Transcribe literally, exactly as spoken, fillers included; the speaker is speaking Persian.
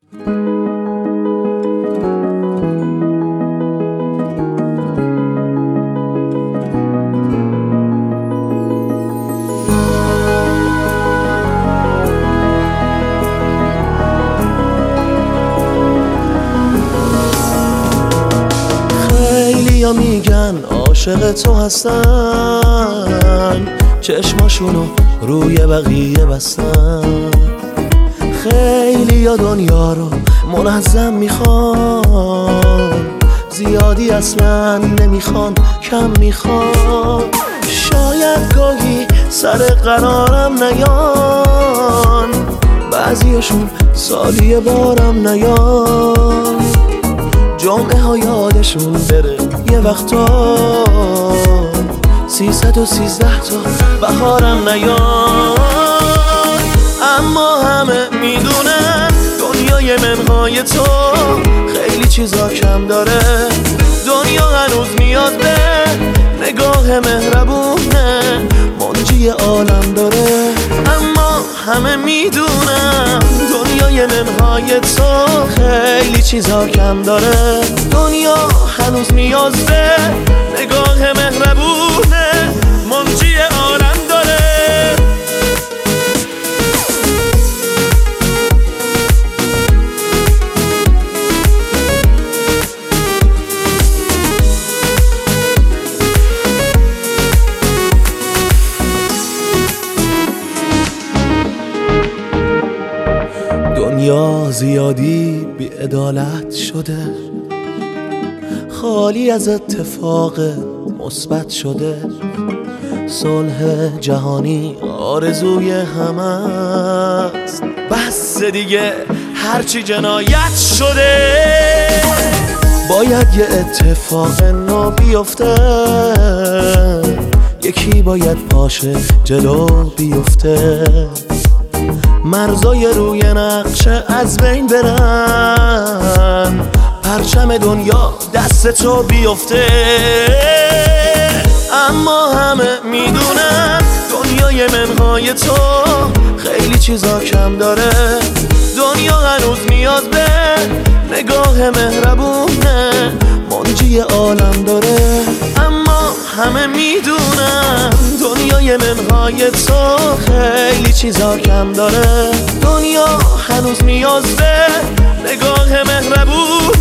خیلیا میگن عاشق تو هستن، چشماشونو روی بقیه بستن. خیلیا دنیا رو منظم میخوان، زیادی اصلا نمیخوان، کم میخوان. شاید گاهی سر قرارم نیان، بعضیشون سالی بارم نیان. جمعه ها یادشون بره یه وقتا، سیصد و سیزده تا بهارم نیان. اما همه میدونن دنیای منهای تو خیلی چیزا کم داره. دنیا هنوز نیاز به نگاه مهربونه، منجی عالم داره. اما همه میدونن دنیای منهای تو خیلی چیزا کم داره. دنیا هنوز نیاز به نگاه مهربونه، منجی عالم داره. دنیا زیادی بی‌عدالت شده، خالی از اتفاق مثبت شده. صلح جهانی آرزوی همه است، بس دیگه هرچی جنایت شده. باید یه اتفاق نو بیفته، یکی باید پاشه جلو بیفته. مرزای روی نقشه از بین برن، پرچم دنیا دست تو بیفته. اما همه میدونن دنیای منهای تو خیلی چیزا کم داره. دنیا هنوز نیاز به نگاه مهربونه، منجی عالم داره. اما همه میدونن دنیای منهای تو خیلی چیزا کم داره. دنیا هنوز نیاز به نگاه مهربونه،